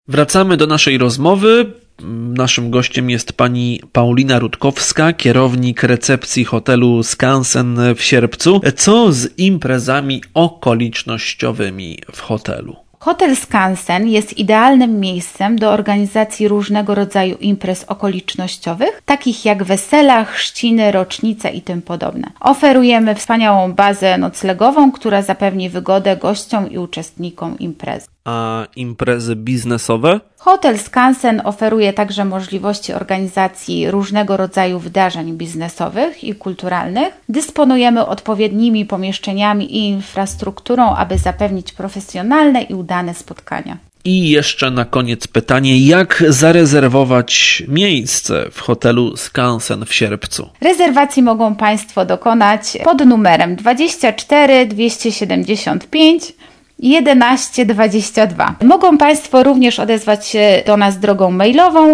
Wracamy do naszej rozmowy. Naszym gościem jest pani Paulina Rutkowska, kierownik recepcji hotelu Skansen w Sierpcu. Co z imprezami okolicznościowymi w hotelu? Hotel Skansen jest idealnym miejscem do organizacji różnego rodzaju imprez okolicznościowych, takich jak wesela, chrzciny, rocznice i tym podobne. Oferujemy wspaniałą bazę noclegową, która zapewni wygodę gościom i uczestnikom imprezy. A imprezy biznesowe? Hotel Skansen oferuje także możliwości organizacji różnego rodzaju wydarzeń biznesowych i kulturalnych. Dysponujemy odpowiednimi pomieszczeniami i infrastrukturą, aby zapewnić profesjonalne i udane spotkania. I jeszcze na koniec pytanie, jak zarezerwować miejsce w hotelu Skansen w Sierpcu? Rezerwacji mogą Państwo dokonać pod numerem 24 275 1122. Mogą Państwo również odezwać się do nas drogą mailową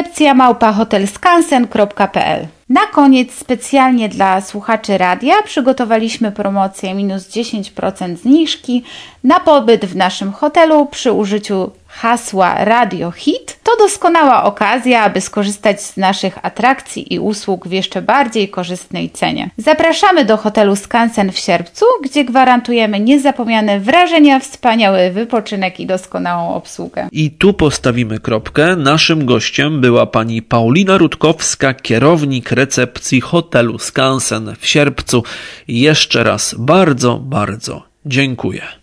recepcja@hotelskansen.pl. Na koniec specjalnie dla słuchaczy radia przygotowaliśmy promocję minus 10% zniżki na pobyt w naszym hotelu przy użyciu hasła Radio Hit. To doskonała okazja, aby skorzystać z naszych atrakcji i usług w jeszcze bardziej korzystnej cenie. Zapraszamy do hotelu Skansen w Sierpcu, gdzie gwarantujemy niezapomniane wrażenia, wspaniały wypoczynek i doskonałą obsługę. I tu postawimy kropkę. Naszym gościem była pani Paulina Rutkowska, kierownik recepcji hotelu Skansen w Sierpcu. Jeszcze raz bardzo, bardzo dziękuję.